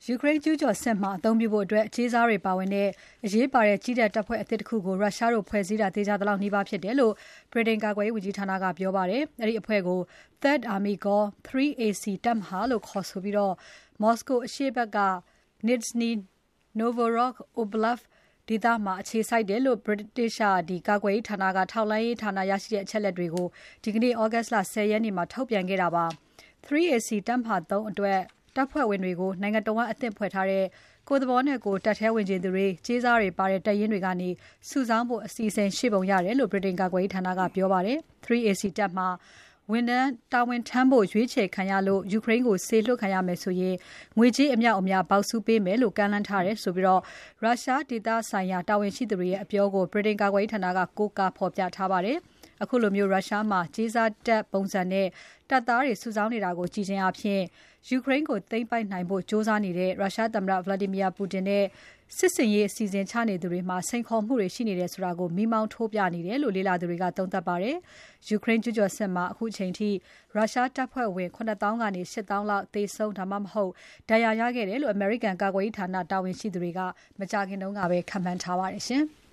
ယူကရိန်းကျူးကျော်စစ်မှာအသုံးပြုဖို့အတွက်ကြေးစားတွေပါဝင်တဲ့အရေးပါတဲ့ကြီးတဲ့တပ်ဖွဲ့အသစ်တစ်ခုကိုရုရှားတို့ဖွဲ့စည်းတာသေချာသလောက်နီးပါးဖြစ်တယ်လို့ဗြိတိန်ကာကွယ်ရေးဝန်ကြီးဌာနကပြောပါတယ်။အဲဒီအဖွဲ့ကို Third Army Corps 3AC တပ်မဟာလို့ခေါ်ဆိုပြီးမော်စကိုအရှေ့ဘက်က Nizhny Novgorod Oblast ဒေသမှာအခြေစိုက်တယ်လို့ British ကာကွယ်ရေးဌာနကထောက်လှမ်းရေးဌာနရရှိတဲ့အချက်အလက်တွေကိုဒီကနေ့ August လ 10 ရက်နေ့မှာထုတ်ပြန်ခဲ့တာပါ။ 3AC တပ်မဟာ 3 အတွက်တပ်ဖွဲ့ဝင်တွေကိုနိုင်ငံတော်ကအသစ်ဖွဲ့ထားတဲ့ကိုယ်သဘောနဲ့ကိုယ်တပ်ထဲဝင်ချင်သူတွေကြေးစားတွေပါတဲ့တပ်ရင်းတွေကနေစုဆောင်းဖို့အစီအစဉ်ရှိပုံရတယ်လို့ဗြိတိန်ကာကွယ်ရေးဌာနကပြောပါတယ်။ 3AC တပ်မှာတာဝန်ထမ်းဖို့ရွေးချယ်ခံရလို့ယူကရိန်းကိုစေလွှတ်ခံရမယ်ဆိုရင်ငွေကြေးအမြောက်အများပေါက်ဆူပေးမယ်လို့ကမ်းလှမ်းထားတယ်ဆိုပြီးရုရှားဒေသဆိုင်ရာတာဝန်ရှိသူတွေရဲ့အပြောကိုဗြိတိန်ကာကွယ်ရေးဌာနကကိုးကားဖော်ပြထားပါတယ်။အခုလိုရုရှားမှာကြေးစားတပ်ပုံစံနဲ့တပ်သားတွေစုဆောင်းနေတာကိုကြည့်ခြင်းအပြင်ယူကရိန်းကိုသိမ်းပိုက်နိုင်ဖို့ကြိုးစားနေတဲ့ရုရှားသမ္မတ Vladimir Putin နဲ့စစ်ဆင်ရေးအစီအစဉ်ချနေသူတွေမှာစိန်ခေါ်မှုတွေရှိနေတယ်ဆိုတာကိုမီးမောင်းထိုးပြနေတယ်လို့လေ့လာသူတွေကသုံးသပ်ပါတယ်။ ယူကရိန်းကျူးကျော်စစ်မှာအခုချိန်ထိရုရှားတပ်ဖွဲ့ဝင် 7,000 ကနေ 8,000 လောက်သေဆုံးဒါမှမဟုတ်ဒဏ်ရာရခဲ့တယ်လို့အမေရိကန်ကာကွယ်ရေးဌာနတာဝန်ရှိသူတွေကမကြာခင်ကပဲခန့်မှန်းထားပါတယ်ရှင်။